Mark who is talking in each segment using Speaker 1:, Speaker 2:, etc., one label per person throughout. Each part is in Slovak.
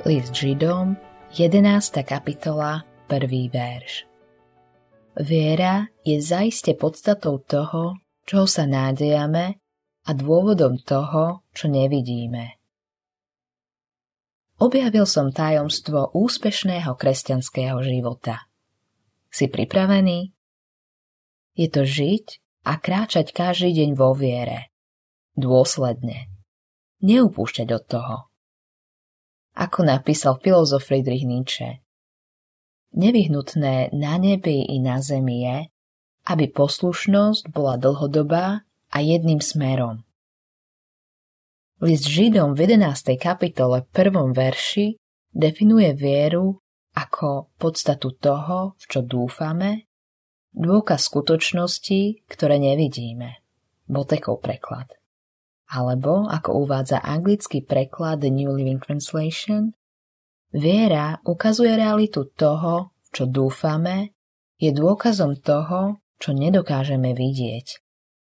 Speaker 1: List Židom, 11. kapitola, 1. verš. Viera je zaiste podstatou toho, čoho sa nádejame, a dôvodom toho, čo nevidíme. Objavil som tajomstvo úspešného kresťanského života. Si pripravený? Je to žiť a kráčať každý deň vo viere. Dôsledne. Neupúšťať od toho. Ako napísal filozof Friedrich Nietzsche, nevyhnutné na nebi i na zemi je, aby poslušnosť bola dlhodobá a jedným smerom. List Židom v 11. kapitole 1. verši definuje vieru ako podstatu toho, v čo dúfame, dôkaz skutočností, ktoré nevidíme. Botekov preklad. Alebo, ako uvádza anglický preklad The New Living Translation, viera ukazuje realitu toho, v čo dúfame, je dôkazom toho, čo nedokážeme vidieť.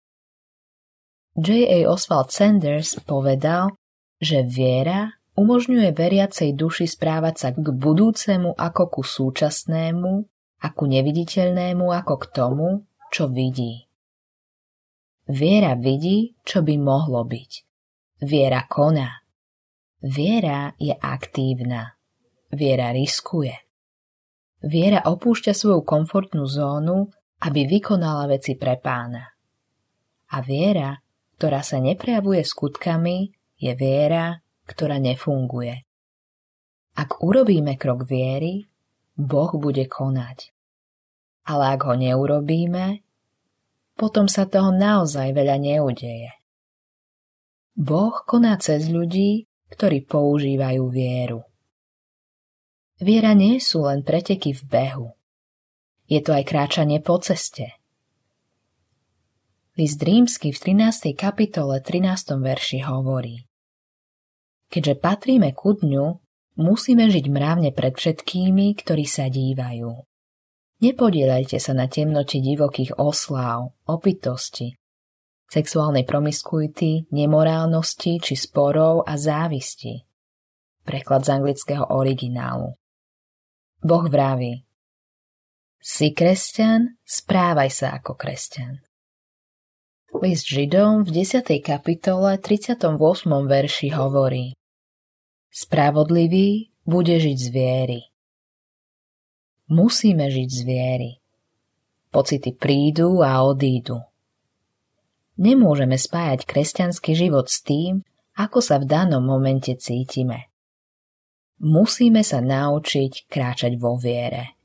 Speaker 1: J.A. Oswald Sanders povedal, že viera umožňuje veriacej duši správať sa k budúcemu ako ku súčasnému a ku neviditeľnému ako k tomu, čo vidí. Viera vidí, čo by mohlo byť. Viera koná. Viera je aktívna. Viera riskuje. Viera opúšťa svoju komfortnú zónu, aby vykonala veci pre Pána. A viera, ktorá sa neprejavuje skutkami, je viera, ktorá nefunguje. Ak urobíme krok viery, Boh bude konať. Ale ak ho neurobíme, potom sa toho naozaj veľa neudeje. Boh koná cez ľudí, ktorí používajú vieru. Viera nie sú len preteky v behu. Je to aj kráčanie po ceste. List Rímsky v 13. kapitole 13. verši hovorí: Keďže patríme ku dňu, musíme žiť mravne pred všetkými, ktorí sa dívajú. Nepodieľajte sa na temnote divokých osláv, opitosti, sexuálnej promiskuity, nemorálnosti či sporov a závisti. Preklad z anglického originálu. Boh vraví: Si kresťan, správaj sa ako kresťan. List Židom v 10. kapitole 38. verši hovorí: Spravodlivý bude žiť z viery. Musíme žiť z viery. Pocity prídu a odídu. Nemôžeme spájať kresťanský život s tým, ako sa v danom momente cítime. Musíme sa naučiť kráčať vo viere.